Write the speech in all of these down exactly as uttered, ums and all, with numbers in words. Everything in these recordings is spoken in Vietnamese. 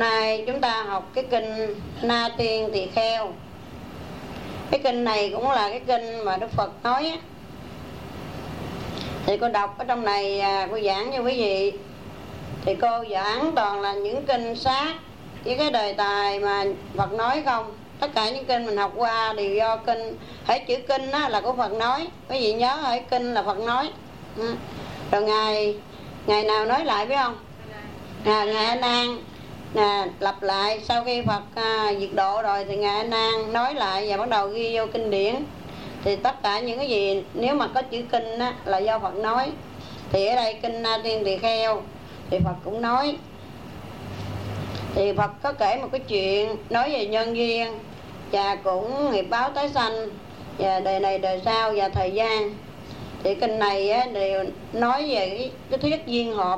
nay chúng ta học cái kinh Na Tiên Tỳ Kheo. Cái kinh này cũng là cái kinh mà Đức Phật nói á. Thì cô đọc ở trong này, à, cô giảng cho quý vị. Thì cô giảng toàn là những kinh sát với cái đề tài mà Phật nói không. Tất cả những kinh mình học qua đều do kinh. Hãy chữ kinh á, là của Phật nói. Quý vị nhớ hãy kinh là Phật nói. Ừ. Rồi ngày ngày nào nói lại biết không? À, ngày A Nan à, lặp lại sau khi Phật à, diệt độ rồi thì ngài A Nan nói lại và bắt đầu ghi vô kinh điển. Thì tất cả những cái gì nếu mà có chữ kinh á, là do Phật nói. Thì ở đây kinh Na Tiên Tỳ Kheo thì Phật cũng nói. Thì Phật có kể một cái chuyện nói về nhân duyên và cũng nghiệp báo tái sanh và đời này đời sau và thời gian. Thì kinh này á, đều nói về cái, cái thuyết duyên hợp.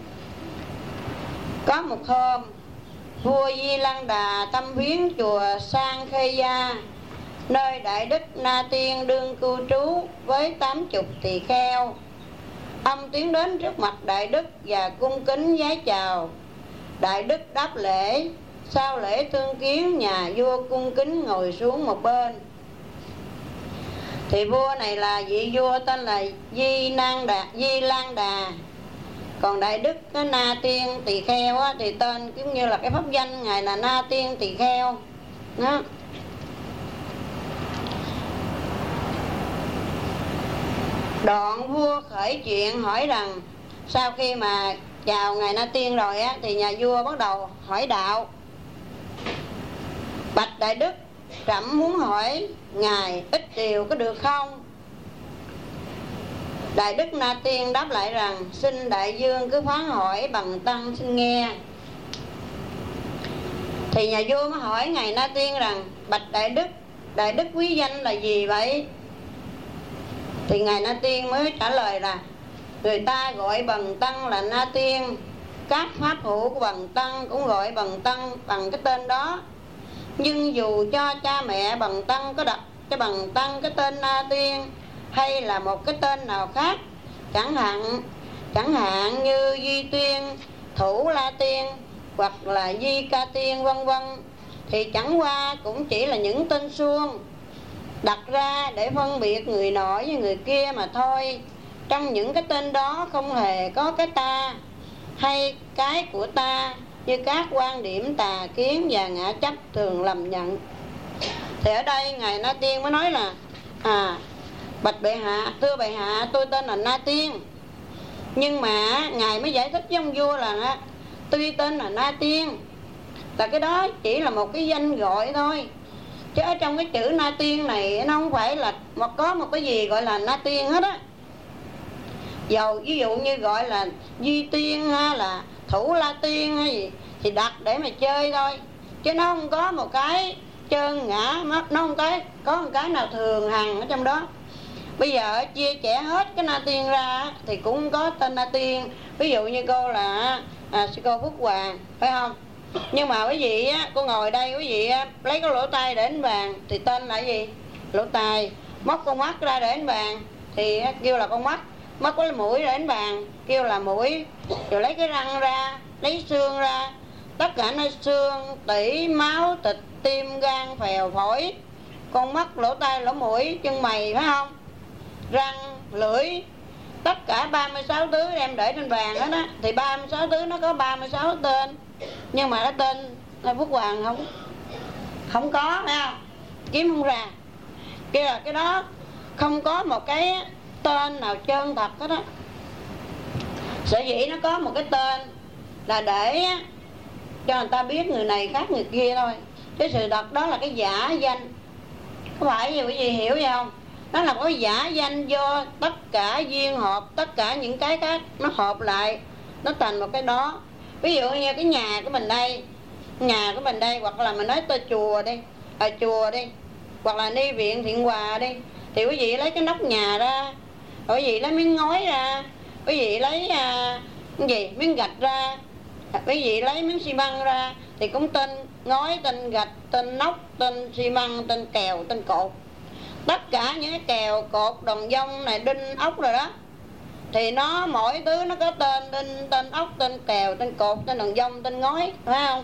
Có một hôm, vua Di Lăng Đà tâm viếng chùa Sang Khê Gia, nơi Đại Đức Na Tiên đương cư trú với tám chục tỳ kheo. Ông tiến đến trước mặt Đại Đức và cung kính vái chào. Đại Đức đáp lễ. Sau lễ tương kiến, nhà vua cung kính ngồi xuống một bên. Thì vua này là vị vua tên là Di Nan Đà, Di Lan Đà. Còn Đại Đức cái Na Tiên Tỳ Kheo á, thì tên cũng như là cái pháp danh ngài là Na Tiên Tỳ Kheo đó. Đoạn vua khởi chuyện hỏi rằng, sau khi mà chào ngài Na Tiên rồi á, thì nhà vua bắt đầu hỏi đạo. Bạch Đại Đức, trẫm muốn hỏi ngài ít điều có được không? Đại Đức Na Tiên đáp lại rằng, xin đại vương cứ phán hỏi, bần tăng xin nghe. Thì nhà vua mới hỏi ngài Na Tiên rằng, bạch Đại Đức, Đại Đức quý danh là gì vậy? Thì ngài Na Tiên mới trả lời là, người ta gọi bần tăng là Na Tiên, các pháp hữu của bần tăng cũng gọi bần tăng bằng cái tên đó. Nhưng dù cho cha mẹ bần tăng có đặt cho bần tăng cái tên Na Tiên hay là một cái tên nào khác, chẳng hạn chẳng hạn như Di Tuyên, Thủ La Tiên hoặc là Di Ca Tiên vân vân, thì chẳng qua cũng chỉ là những tên suông đặt ra để phân biệt người nọ với người kia mà thôi. Trong những cái tên đó không hề có cái ta hay cái của ta như các quan điểm tà kiến và ngã chấp thường lầm nhận. Thì ở đây ngài Na Tiên mới nói là, à bạch bệ hạ, thưa bệ hạ, tôi tên là Na Tiên. Nhưng mà ngài mới giải thích với ông vua là, tuy tên là Na Tiên là cái đó chỉ là một cái danh gọi thôi, chứ ở trong cái chữ Na Tiên này nó không phải là một có một cái gì gọi là Na Tiên hết á. Dầu ví dụ như gọi là Di Tiên hay là Thủ La Tiên hay gì thì đặt để mà chơi thôi, chứ nó không có một cái trơn ngã, nó không cái có một cái nào thường hằng ở trong đó. Bây giờ chia sẻ hết cái Na Tiên ra thì cũng có tên Na Tiên. Ví dụ như cô là à, sư cô Phúc Hoàng, phải không? Nhưng mà quý vị á, cô ngồi đây quý vị á, lấy cái lỗ tai để đánh bàn thì tên là gì? Lỗ tai. Móc con mắt ra để đánh bàn thì kêu là con mắt. Móc cái mũi để đánh bàn kêu là mũi. Rồi lấy cái răng ra, lấy xương ra, tất cả nó xương, tủy, máu, thịt, tim, gan, phèo, phổi, con mắt, lỗ tai, lỗ mũi, chân mày, phải không? Răng, lưỡi, tất cả ba mươi sáu thứ đem để trên bàn đó, đó. Thì ba mươi sáu thứ nó có ba mươi sáu tên, nhưng mà nó tên là Phúc Hoàng không không có, phải không? Kiếm không ra. Kia là cái đó không có một cái tên nào trơn thật hết đó. Sở dĩ nó có một cái tên là để cho người ta biết người này khác người kia thôi, cái sự thật đó là cái giả danh. Có phải gì quý vị hiểu vậy không? Nó là cái giả danh do tất cả duyên hợp, tất cả những cái khác nó hợp lại, nó thành một cái đó. Ví dụ như cái nhà của mình đây, nhà của mình đây, hoặc là mình nói tới chùa đi, à, chùa đi, hoặc là ni viện Thiện Hòa đi, thì quý vị lấy cái nóc nhà ra, quý vị lấy miếng ngói ra, quý vị lấy à, cái gì miếng gạch ra, quý vị lấy miếng xi măng ra, thì cũng tên ngói, tên gạch, tên nóc, tên xi măng, tên kèo, tên cột. Tất cả những cái kèo, cột, đòn dông này, đinh, ốc rồi đó, thì nó mỗi thứ nó có tên, đinh, tên ốc, tên kèo, tên cột, tên đòn dông, tên ngói, phải không?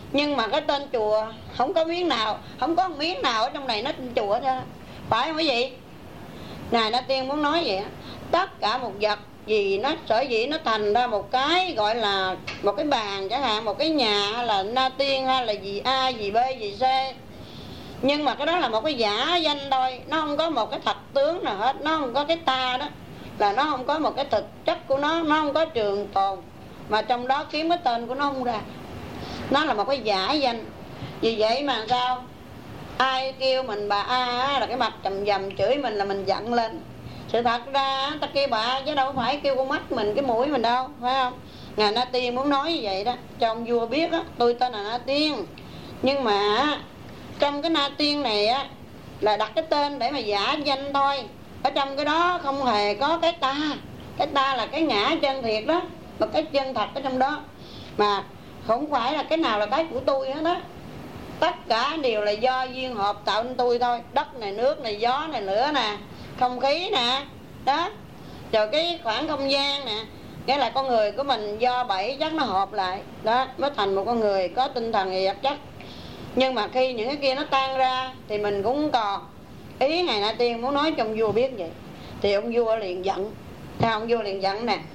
Nhưng mà cái tên chùa không có miếng nào, không có miếng nào ở trong này nó tên chùa thôi, phải không quý vị? Ngài Na Tiên muốn nói vậy, tất cả một vật gì nó sở dĩ nó thành ra một cái gọi là một cái bàn chẳng hạn, một cái nhà, hay là Na Tiên, hay là gì A, gì B, gì C, nhưng mà cái đó là một cái giả danh thôi, nó không có một cái thật tướng nào hết, nó không có cái ta đó, là nó không có một cái thực chất của nó, nó không có trường tồn, mà trong đó kiếm cái tên của nó không ra, nó là một cái giả danh. Vì vậy mà sao ai kêu mình bà A là cái mặt trầm dầm chửi mình là mình giận lên. Sự thật ra ta kêu bà chứ đâu phải kêu con mắt mình, cái mũi mình đâu, phải không? Ngài Na Tiên muốn nói như vậy đó, cho ông vua biết á, tôi tên là Na Tiên, nhưng mà trong cái Na Tiên này á là đặt cái tên để mà giả danh thôi. Ở trong cái đó không hề có cái ta. Cái ta là cái ngã chân thiệt đó, một cái chân thật ở trong đó, mà không phải là cái nào là cái của tôi hết đó. Tất cả đều là do duyên hợp tạo nên tôi thôi. Đất này, nước này, gió này, lửa nè, không khí nè, đó, rồi cái khoảng không gian nè, nghĩa là con người của mình do bảy chất nó hợp lại đó mới thành một con người có tinh thần và vật chất. Nhưng mà khi những cái kia nó tan ra thì mình cũng còn. Ý Ngài Na Tiên muốn nói cho ông vua biết vậy, thì ông vua liền giận. Sao ông vua liền giận nè?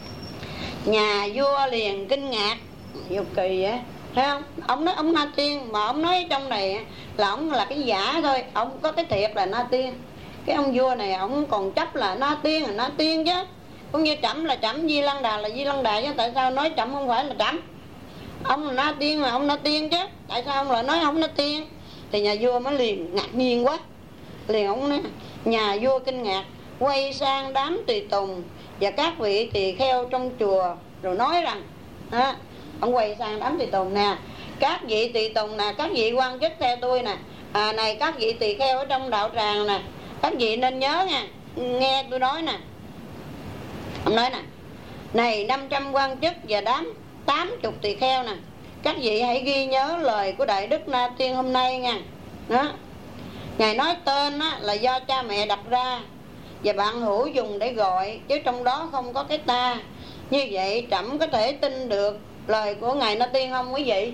Nhà vua liền kinh ngạc. Vô kỳ vậy, thấy không? Ông nói ông Na Tiên, mà ông nói trong này là ông là cái giả thôi, ông có cái thiệt là Na Tiên. Cái ông vua này ông còn chấp là Na Tiên là Na Tiên chứ, cũng như Trẫm là Trẫm, Di Lăng Đà là Di Lăng Đà chứ, tại sao nói Trẫm không phải là Trẫm? Ông là Na Tiên mà ông Na Tiên chứ, tại sao ông lại nói ông Na Tiên? Thì nhà vua mới liền ngạc nhiên quá, liền ông nói, nhà vua kinh ngạc, quay sang đám tùy tùng và các vị tỳ kheo trong chùa, rồi nói rằng đó, ông quay sang đám tùy tùng nè, các vị tùy tùng nè, các vị quan chức theo tôi nè, à, này các vị tỳ kheo ở trong đạo tràng nè, các vị nên nhớ nha, nghe tôi nói nè. Ông nói nè, này năm trăm quan chức và đám tám chục tỳ kheo nè, các vị hãy ghi nhớ lời của Đại Đức Na Tiên hôm nay nha. Đó, Ngài nói tên á, là do cha mẹ đặt ra và bạn hữu dùng để gọi, chứ trong đó không có cái ta. Như vậy Trẫm có thể tin được lời của Ngài Na Tiên không quý vị?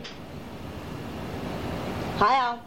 Phải không?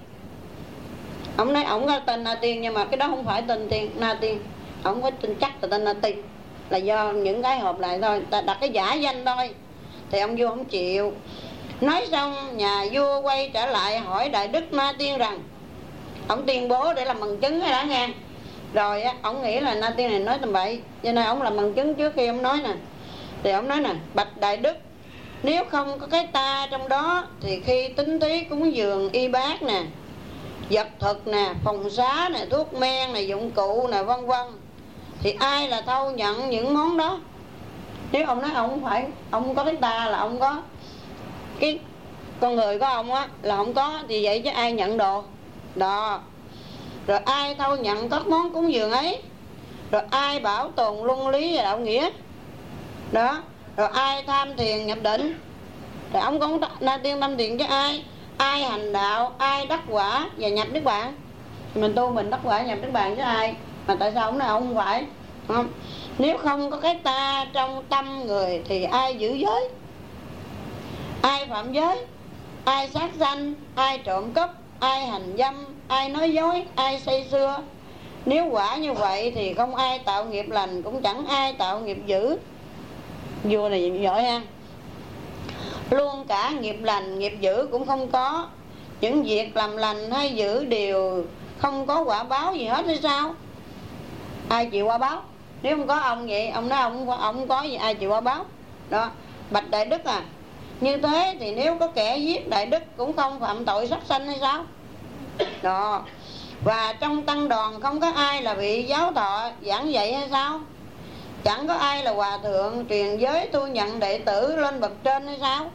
Ông nói ông có tên Na Tiên, nhưng mà cái đó không phải tên tiên Na Tiên, ông có tin chắc là tên Na Tiên, là do những cái hợp lại thôi, ta đặt cái giả danh thôi. Thì ông vua không chịu. Nói xong nhà vua quay trở lại hỏi Đại Đức Na Tiên rằng, ông tuyên bố để làm bằng chứng đó nghe. Rồi á, ông nghĩ là Na Tiên này nói tầm bậy, cho nên ông làm bằng chứng trước khi ông nói nè. Thì ông nói nè, bạch Đại Đức, nếu không có cái ta trong đó thì khi tính thí cúng dường y bác nè, vật thực nè, phòng xá nè, thuốc men nè, dụng cụ nè, vân vân, thì ai là thâu nhận những món đó? Nếu ông nói ông không phải, ông không có cái ta, là ông có cái con người của ông á là không có, thì vậy chứ ai nhận đồ đó? Rồi ai thâu nhận các món cúng dường ấy? Rồi ai bảo tồn luân lý và đạo nghĩa đó? Rồi ai tham thiền nhập định? Rồi ông cũng Na Tiên tâm thiền với ai? Ai hành đạo, ai đắc quả và nhập Niết Bàn? Mình tu mình đắc quả nhập Niết Bàn với ai? Mà tại sao ông nói ông không phải? Không? Nếu không có cái ta trong tâm người thì ai giữ giới? Ai phạm giới? Ai sát sanh? Ai trộm cắp? Ai hành dâm? Ai nói dối? Ai say sưa? Nếu quả như vậy thì không ai tạo nghiệp lành, cũng chẳng ai tạo nghiệp dữ. Vua này giỏi ha. Luôn cả nghiệp lành, nghiệp dữ cũng không có. Những việc làm lành hay dữ đều không có quả báo gì hết hay sao? Ai chịu quả báo? Nếu không có ông vậy, ông nói ông, ông không có gì, ai chịu quả báo? Đó, bạch Đại Đức à, như thế thì nếu có kẻ giết Đại Đức cũng không phạm tội sát sanh hay sao? Đó, và trong tăng đoàn không có ai là vị giáo thọ giảng dạy hay sao? Chẳng có ai là hòa thượng truyền giới tu nhận đệ tử lên bậc trên hay sao?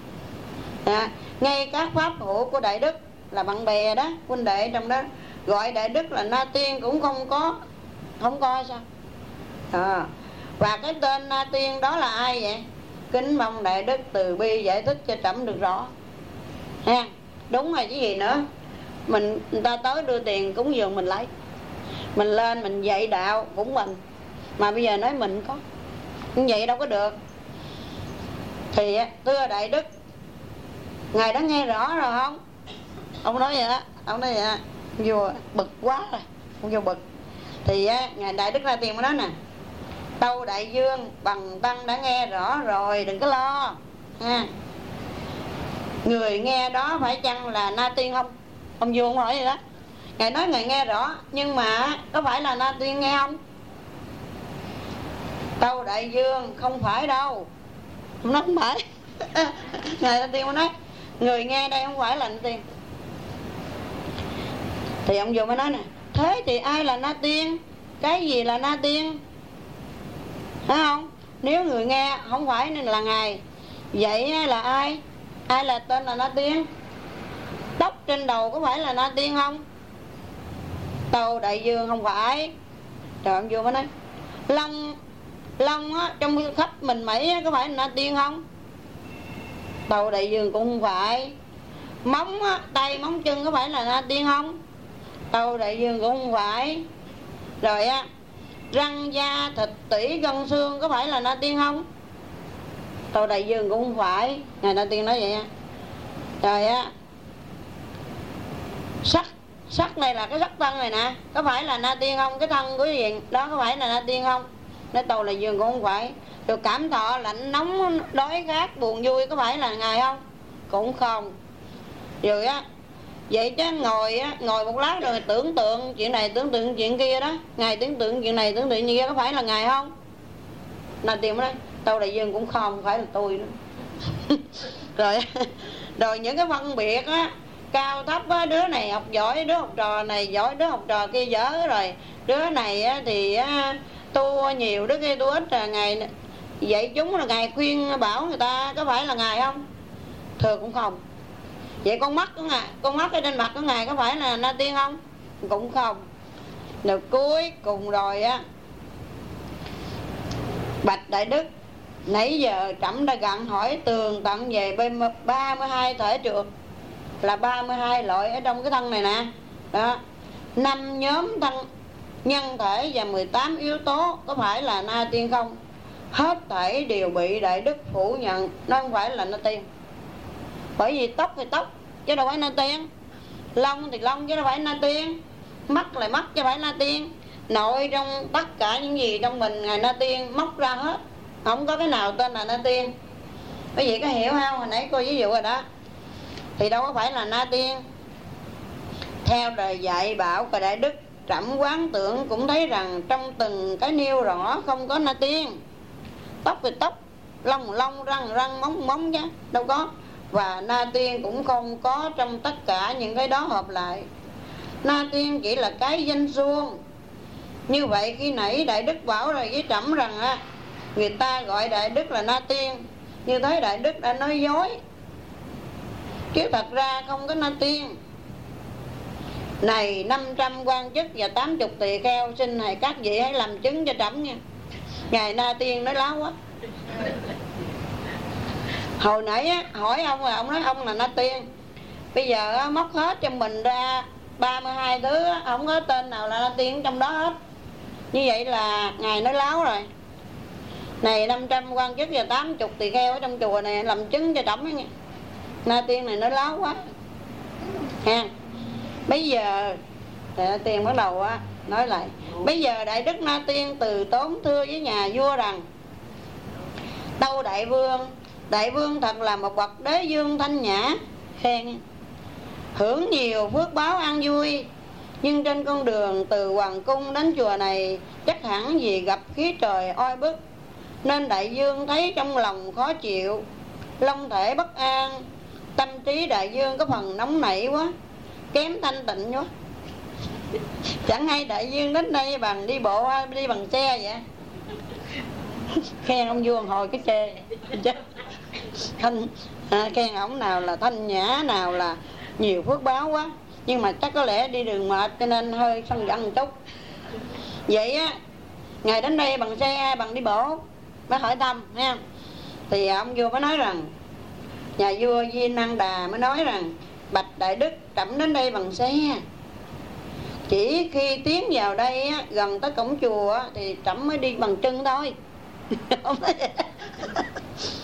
À, ngay các pháp hữu của Đại Đức là bạn bè đó, huynh đệ trong đó, gọi Đại Đức là Na Tiên cũng không có, không có sao? À, và cái tên Na Tiên đó là ai vậy? Kính mong Đại Đức từ bi giải thích cho Trẫm được rõ ha. Đúng rồi chứ gì nữa. Mình người ta tới đưa tiền cúng dường mình lấy, mình lên mình dạy đạo cũng mình, mà bây giờ nói mình có như vậy đâu có được. Thì thưa Đại Đức, ngài đã nghe rõ rồi không? Ông nói vậy á, ông nói vậy á, vua bực quá rồi, ông vua bực. Thì á, ngài Đại Đức Na Tiên mới nói nè: Tâu đại vương, bần tăng đã nghe rõ rồi, đừng có lo nha. Người nghe đó phải chăng là Na Tiên không? Ông vua không hỏi gì đó. Ngài nói ngài nghe rõ, nhưng mà có phải là Na Tiên nghe không? Tâu đại vương, không phải đâu. Ông nói không phải. Ngài Na Tiên mới nói người nghe đây không phải là Na Tiên. Thì ông vua mới nói nè: thế thì ai là Na Tiên? Cái gì là Na Tiên? Phải không? Nếu người nghe không phải nên là ngài, vậy là ai? Ai là tên là Na Tiên? Tóc trên đầu có phải là Na Tiên không? Tâu đại vương không phải. Rồi ông vua mới nói: Lông Lông á, trong khắp mình Mỹ á, có phải là Na Tiên không? Tâu đại vương cũng không phải. Móng á, tay móng chân có phải là Na Tiên không? Tâu đại vương cũng không phải. Rồi á, răng da thịt tủy gân xương có phải là Na Tiên không? Tâu đại vương cũng không phải. Ngài Na Tiên nói vậy á. Rồi á, sắc Sắc này là cái sắc thân này nè, có phải là Na Tiên không? Cái thân của gì đó có phải là Na Tiên không? Nói tâu đại vương cũng không phải. Rồi cảm thọ lạnh nóng đói khát buồn vui có phải là ngài không? Cũng không. Rồi á, vậy chứ ngồi á, ngồi một lát rồi tưởng tượng chuyện này tưởng tượng chuyện kia đó, ngài tưởng tượng chuyện này tưởng tượng chuyện kia có phải là ngài không? Na Tiên mới nói tâu đại vương cũng không phải là tôi nữa. Rồi rồi những cái phân biệt á, cao thấp á, đứa này học giỏi, đứa học trò này giỏi, đứa học trò kia dở, rồi đứa này á, thì á, tu nhiều, đứa kia tu ít, là ngài vậy chúng là ngài khuyên bảo người ta có phải là ngài không? Thưa cũng không. Vậy con mắt của ngài, con mắt ở trên mặt của ngài có phải là Na Tiên không? Cũng không. Rồi cuối cùng rồi á, bạch đại đức, nãy giờ trẫm đã gặn hỏi tường tận về ba mươi hai thể trượt, là ba mươi hai loại ở trong cái thân này nè đó, năm nhóm thân nhân thể và mười tám yếu tố có phải là Na Tiên không? Hết thảy đều bị đại đức phủ nhận, nó không phải là Na Tiên. Bởi vì tóc thì tóc chứ đâu phải Na Tiên, lông thì lông chứ đâu phải Na Tiên, mắt là mắt chứ phải Na Tiên. Nội trong tất cả những gì trong mình ngài Na Tiên móc ra hết, không có cái nào tên là Na Tiên. Quý vị có hiểu không? Hồi nãy cô ví dụ rồi đó, thì đâu có phải là Na Tiên. Theo lời dạy bảo của đại đức, trẫm quán tưởng cũng thấy rằng trong từng cái nêu rõ không có Na Tiên. Tóc thì tóc, lông lông, răng răng, móng móng chứ đâu có. Và Na Tiên cũng không có trong tất cả những cái đó hợp lại. Na Tiên chỉ là cái danh suông. Như vậy khi nãy đại đức bảo rồi với trẫm rằng á, người ta gọi đại đức là Na Tiên, như thế đại đức đã nói dối, chứ thật ra không có Na Tiên. Này năm trăm quan chức và tám mươi tỳ kheo, xin này các vị hãy làm chứng cho trẫm nha. Ngài Na Tiên nói láo quá. Hồi nãy á, hỏi ông là ông nói ông là Na Tiên. Bây giờ á, móc hết trong mình ra ba mươi hai thứ á, không có tên nào là Na Tiên trong đó hết. Như vậy là ngài nói láo rồi. Này năm trăm quan chức và tám mươi tỳ kheo ở trong chùa này làm chứng cho trẫm nha. Na Tiên này nói láo quá ha. Bây giờ Na Tiên bắt đầu á nói lại. Bây giờ đại đức Na Tiên từ tốn thưa với nhà vua rằng: Tâu đại vương, đại vương thật là một bậc đế vương thanh nhã, khen, hưởng nhiều phước báo an vui. Nhưng trên con đường từ hoàng cung đến chùa này, chắc hẳn vì gặp khí trời oi bức, nên đại vương thấy trong lòng khó chịu, long thể bất an, tâm trí đại vương có phần nóng nảy quá, kém thanh tịnh quá. Chẳng hay đại vương đến đây bằng đi bộ hay đi bằng xe vậy. Khen ông vua hồi cái chê thanh à, khen ổng nào là thanh nhã, nào là nhiều phước báo quá. Nhưng mà chắc có lẽ đi đường mệt cho nên hơi sân giận một chút. Vậy á, ngài đến đây bằng xe hay bằng đi bộ? Mới hỏi thăm nha. Thì ông vua mới nói rằng, nhà vua Di Năng Đà mới nói rằng: bạch đại đức, trẫm đến đây bằng xe. Chỉ khi tiến vào đây á, gần tới cổng chùa á, thì trẫm mới đi bằng chân thôi.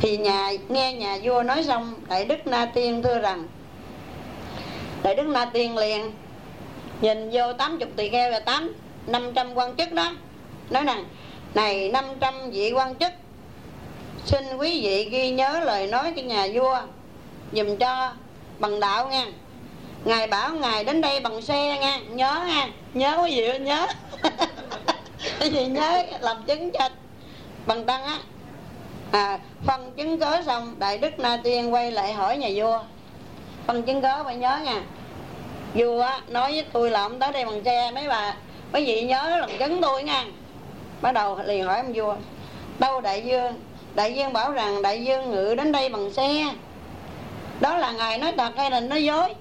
Thì nhà nghe nhà vua nói xong, Đại Đức Na Tiên thưa rằng, Đại Đức Na Tiên liền nhìn vô tám chục tỳ kheo và tám năm trăm quan chức đó, nói rằng: này năm trăm vị quan chức, xin quý vị ghi nhớ lời nói của nhà vua dùm cho bằng đạo nha. Ngài bảo ngài đến đây bằng xe nha, nhớ nha, nhớ quý vị nhớ. Quý vị nhớ làm chứng cho bằng tăng á. À, phân chứng cớ xong, Đại Đức Na Tiên quay lại hỏi nhà vua: phân chứng cớ phải nhớ nha. Vua á nói với tôi là ông tới đây bằng xe, mấy bà mấy vị nhớ làm chứng tôi nha. Bắt đầu liền hỏi ông vua: đâu đại vương? Đại vương bảo rằng đại vương ngự đến đây bằng xe. Đó là ngài nói thật hay là nói dối?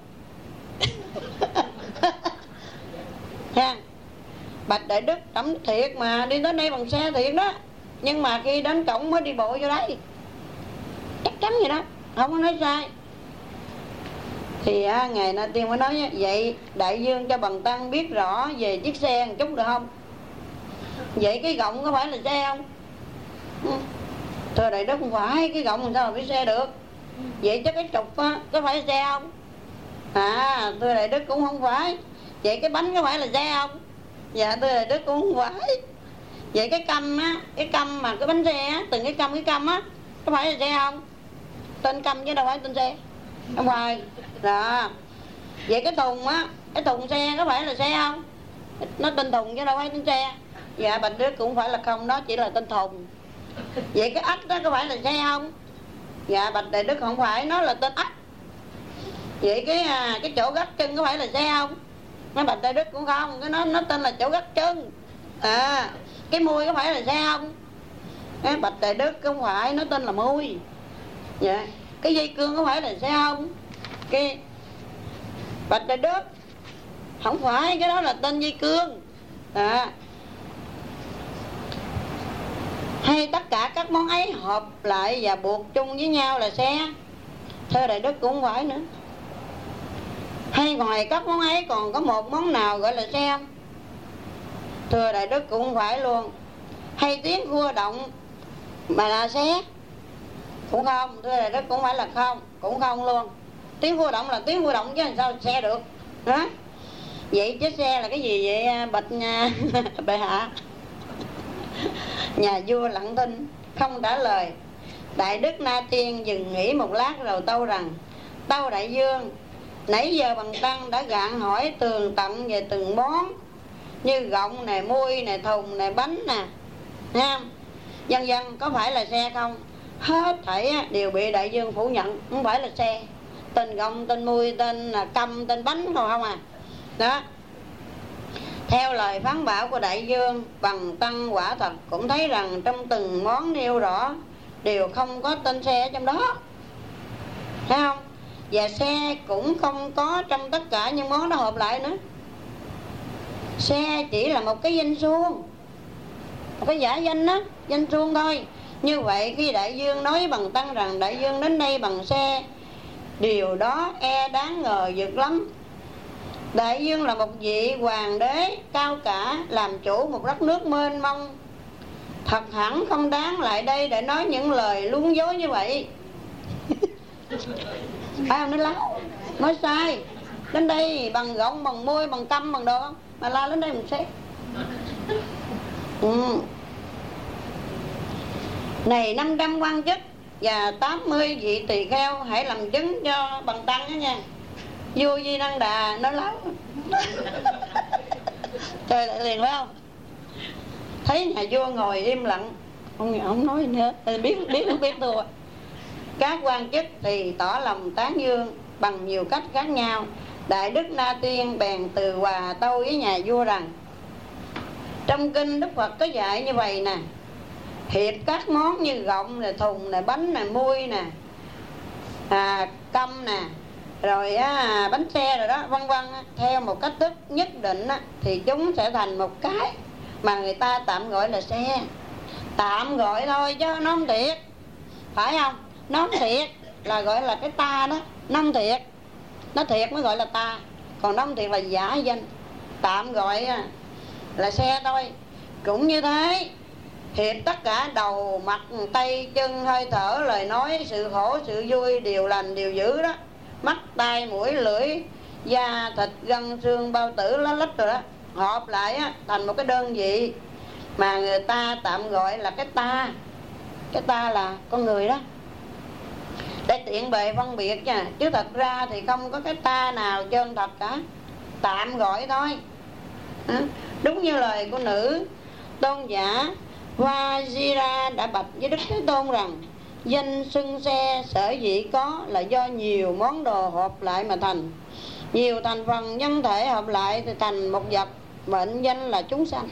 Ha. Bạch Đại Đức, trẫm thiệt mà, đi tới đây bằng xe thiệt đó, nhưng mà khi đến cổng mới đi bộ vô đây. Chắc chắn vậy đó, không có nói sai. Thì à, ngài Na Tiên mới nói: vậy đại vương cho bần tăng biết rõ về chiếc xe một chút được không? Vậy cái gọng có phải là xe không? Ừ. Thưa Đại Đức, không phải, cái gọng làm sao mà biết xe được? Vậy chắc cái trục á, có phải là xe không? À, thưa Đại Đức, cũng không phải. Vậy cái bánh có phải là xe không? Dạ thưa Đại Đức, cũng không phải. Vậy cái căm á, cái căm mà cái bánh xe á, từng cái căm cái căm á, có phải là xe không? Tên căm chứ đâu phải tên xe. Không phải. Đó. Vậy cái thùng á, cái thùng xe có phải là xe không? Nó tên thùng chứ đâu phải tên xe. Dạ Bạch Đức, cũng phải là không, đó chỉ là tên thùng. Vậy cái ếch đó có phải là xe không? Dạ Bạch Đại Đức, không phải, nó là tên ếch. Vậy cái à, cái chỗ gắt chân có phải là xe không? Nó Bạch Đại Đức, cũng không, cái nó nó tên là chỗ gắt chân. À, cái mui có phải là xe không? Cái Bạch Đại Đức, không phải, nó tên là mui. Dạ. Cái dây cương có phải là xe không? Cái Bạch Đại Đức, không phải, cái đó là tên dây cương. À, hay tất cả các món ấy hợp lại và buộc chung với nhau là xe? Thưa Đại Đức, cũng không phải nữa. Hay ngoài các món ấy còn có một món nào gọi là xe không? Thưa Đại Đức, cũng không phải luôn. Hay tiếng cua động mà là xe? Cũng không. Thưa Đại Đức, cũng phải là không, cũng không luôn. Tiếng cua động là tiếng cua động chứ làm sao xe được đó. Vậy chiếc xe là cái gì vậy bạch nha bệ hạ? Nhà vua lặng thinh không trả lời. Đại Đức Na Tiên dừng nghỉ một lát rồi tâu rằng: tâu đại vương, nãy giờ bần tăng đã gạn hỏi tường tận về từng món, như gọng nè, muôi nè, thùng nè, bánh nè, ha, vân vân, có phải là xe không? Hết thảy đều bị đại vương phủ nhận, không phải là xe. Tên gọng, tên muôi, tên căm, tên bánh không không à. Đó. Theo lời phán bảo của đại vương, bần tăng quả thật cũng thấy rằng trong từng món nêu rõ đều không có tên xe trong đó, thấy không? Và xe cũng không có trong tất cả những món đó hợp lại nữa. Xe chỉ là một cái danh xuông, một cái giả danh đó, danh xuông thôi. Như vậy khi đại vương nói bần tăng rằng đại vương đến đây bằng xe, điều đó e đáng ngờ vực lắm. Đại vương là một vị hoàng đế cao cả, làm chủ một đất nước mênh mông, thật hẳn không đáng lại đây để nói những lời luống dối như vậy. Phải không? Nói láo, nói sai. Đến đây bằng gọng, bằng môi, bằng căm, bằng đồ không? Mà la đến đây mình xét. Ừ. Này năm trăm quan chức và tám mươi vị tỳ kheo, hãy làm chứng cho bần tăng đó nha. Vua Di Năng Đà nói láo. Trời lại liền phải không? Thấy nhà vua ngồi im lặng, ông không nói nữa, biết biết không biết thua. Các quan chức thì tỏ lòng tán dương bằng nhiều cách khác nhau. Đại Đức Na Tiên bèn từ hòa tâu với nhà vua rằng: trong kinh Đức Phật có dạy như vậy nè, thiệt các món như gọng nè, thùng nè, bánh nè, muôi nè, à, căm nè, rồi á, bánh xe rồi đó, vân vân, theo một cách thức nhất định á, thì chúng sẽ thành một cái mà người ta tạm gọi là xe. Tạm gọi thôi chứ nó không thiệt, phải không? Nó không thiệt là gọi là cái ta đó, nó không thiệt. Nó thiệt mới gọi là ta, còn nó không thiệt là giả danh. Tạm gọi là xe thôi. Cũng như thế, hiệp tất cả đầu mặt tay chân hơi thở lời nói sự khổ sự vui điều lành điều dữ đó, mắt tai mũi lưỡi da thịt gân xương bao tử lá lách rồi đó, hợp lại á, thành một cái đơn vị mà người ta tạm gọi là cái ta. Cái ta là con người đó, để tiện bề phân biệt nha, chứ thật ra thì không có cái ta nào chân thật cả, tạm gọi thôi. À, đúng như lời của nữ tôn giả Vajira đã bạch với Đức Thế Tôn rằng danh xưng xe sở dĩ có là do nhiều món đồ hợp lại mà thành, nhiều thành phần nhân thể hợp lại thì thành một vật, mệnh danh là chúng sanh.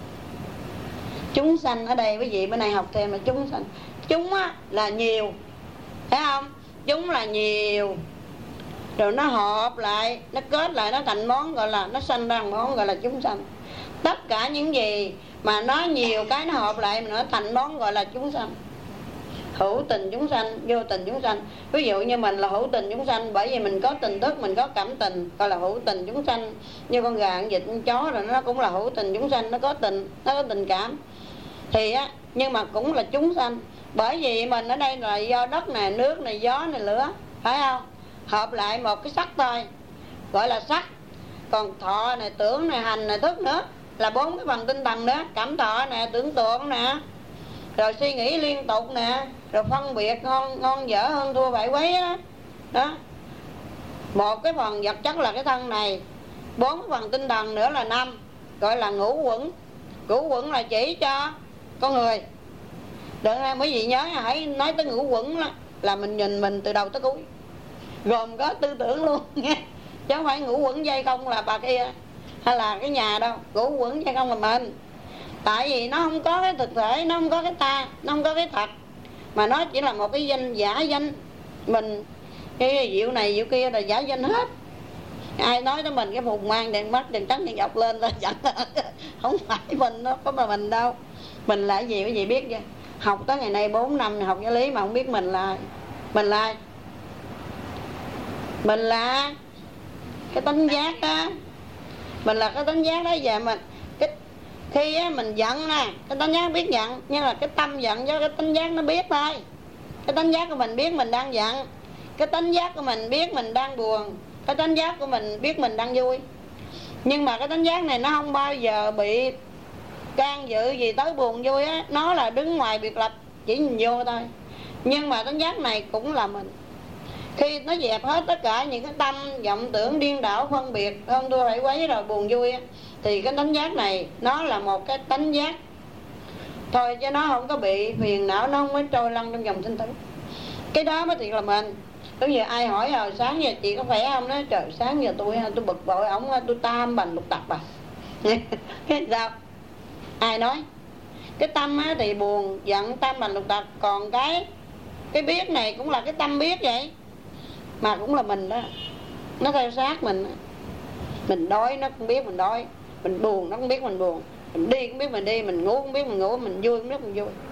Chúng sanh ở đây quý vị bữa nay học thêm là chúng sanh. Chúng á, là nhiều, thấy không? Chúng là nhiều, rồi nó hợp lại, nó kết lại, nó thành món gọi là, nó sanh ra món gọi là chúng sanh. Tất cả những gì mà nó nhiều cái nó hợp lại mà nó thành món gọi là chúng sanh. Hữu tình chúng sanh, vô tình chúng sanh. Ví dụ như mình là hữu tình chúng sanh, bởi vì mình có tình thức, mình có cảm tình, gọi là hữu tình chúng sanh. Như con gà, con vịt, con chó rồi nó cũng là hữu tình chúng sanh, nó có tình, nó có tình cảm. Thì á, nhưng mà cũng là chúng sanh. Bởi vì mình ở đây là do đất này, nước này, gió này, lửa, phải không? Hợp lại một cái sắc thôi, gọi là sắc. Còn thọ này, tưởng này, hành này, thức nữa, là bốn cái phần tinh thần nữa. Cảm thọ nè, tưởng tượng nè, rồi suy nghĩ liên tục nè, rồi phân biệt ngon ngon dở hơn thua bại quấy đó. Đó, một cái phần vật chất là cái thân này, bốn cái phần tinh thần nữa là năm, gọi là ngũ quẩn. Ngũ quẩn là chỉ cho con người. Đợi ra mấy vị nhớ, hãy nói tới ngũ quẩn là, là mình nhìn mình từ đầu tới cuối, gồm có tư tưởng luôn nghe, chứ không phải ngũ quẩn dây không là bà kia hay là cái nhà đâu. Ngũ quẩn dây không là mình. Tại vì nó không có cái thực thể, nó không có cái ta, nó không có cái thật, mà nó chỉ là một cái danh giả danh. Mình cái diệu này diệu kia là giả danh hết. Ai nói tới mình cái phùng mang đèn mắt đèn trắng đèn dọc lên là chẳng không phải mình, nó có mà mình đâu. Mình là cái gì quý vị biết chưa? Học tới ngày nay bốn năm học giáo lý mà không biết mình là ai. Mình là ai? Mình là cái tánh giác đó. Mình là cái tánh giác đó. Giờ mình cái khi á, mình giận nè, cái tánh giác biết giận, nhưng là cái tâm giận cho cái tánh giác nó biết thôi. Cái tánh giác của mình biết mình đang giận, cái tánh giác của mình biết mình đang buồn, cái tánh giác của mình biết mình đang vui. Nhưng mà cái tánh giác này nó không bao giờ bị can dự gì tới buồn vui á, nó là đứng ngoài biệt lập, chỉ nhìn vô thôi. Nhưng mà tánh giác này cũng là mình. Khi nó dẹp hết tất cả những cái tâm, vọng tưởng, điên đảo, phân biệt, hơn thua bại quấy rồi buồn vui á, thì cái tánh giác này nó là một cái tánh giác thôi, chứ nó không có bị phiền não, nó không có trôi lăn trong dòng sinh tử. Cái đó mới thiệt là mình. Giống như ai hỏi hồi sáng giờ chị có khỏe không? Nói trời sáng giờ tôi tôi bực bội ổng, tôi tam bành lục tập à. Cái sao? Ai nói? Cái tâm á, thì buồn, giận, tam bành lục tập. Còn cái cái biết này cũng là cái tâm biết vậy, mà cũng là mình đó. Nó theo sát mình. Mình đói nó cũng biết mình đói, mình buồn nó cũng biết mình buồn, mình đi cũng biết mình đi, mình ngủ cũng biết mình ngủ, mình vui cũng biết mình vui.